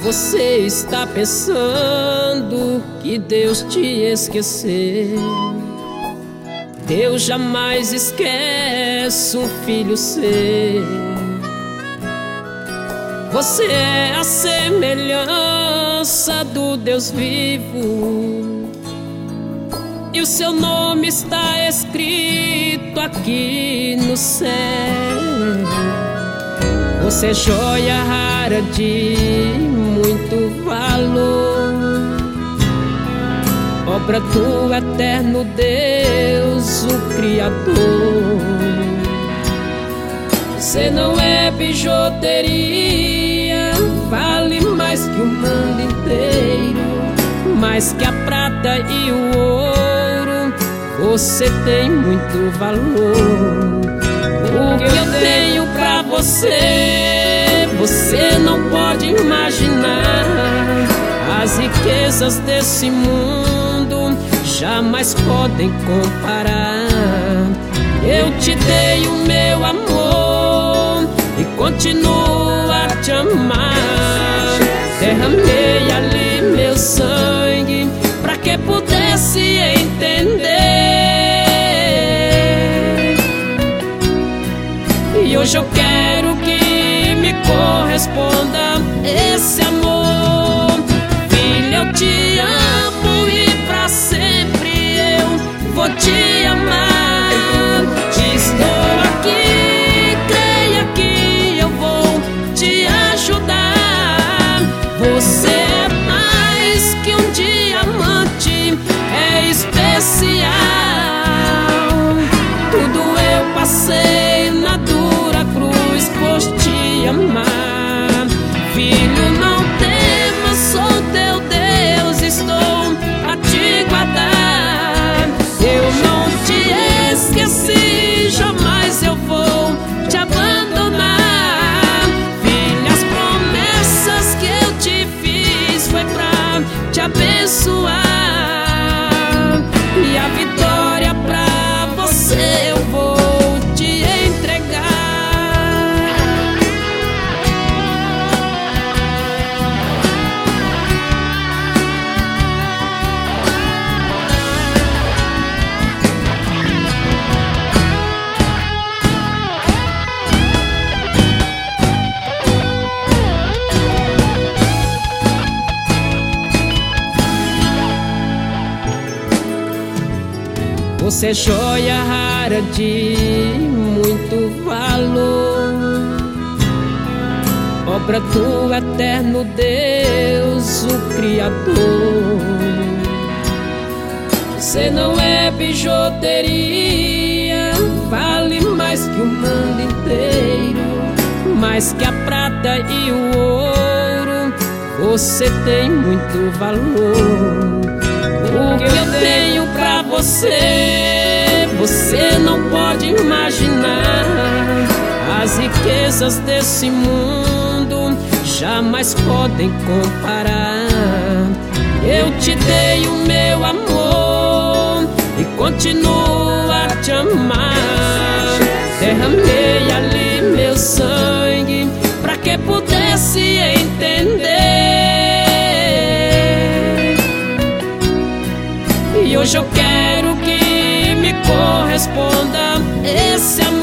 Você está pensando que Deus te esqueceu. Deus jamais esquece um filho seu. Você é a semelhança do Deus vivo, e o seu nome está escrito aqui no céu. Você é joia rara de muito valor, obra do eterno Deus, o Criador. Você não é bijuteria, vale mais que o mundo inteiro, mais que a prata e o ouro. Você tem muito valor. O que eu tenho pra você, você não pode imaginar. As riquezas desse mundo jamais podem comparar. Eu te dei o meu amor e continuo a te amar. Derramei ali meu sangue pra que pudesse entender. E hoje eu quero que me corresponda esse amor. Filha, eu te amo e pra sempre eu vou te amar. Estou aqui, creia que eu vou te ajudar. Você é mais que um diamante, é especial. Tudo eu passei na dura cruz por te amar. Filho, não temas, sou teu Deus, estou a te guardar. Eu não te esqueci, jamais eu vou te abandonar. Filha, as promessas que eu te fiz foi pra te abençoar, e a vitória pra você eu vou te entregar. Você é joia rara de muito valor, obra do eterno Deus, o Criador. Você não é bijuteria, vale mais que o mundo inteiro, mais que a prata e o ouro. Você tem muito valor. O que eu tenho pra você, você não pode imaginar. As riquezas desse mundo jamais podem comparar. Eu te dei o meu amor e continuo a te amar. Derramei ali meu sangue pra que pudesse entender. E hoje eu quero que me corresponda esse amor.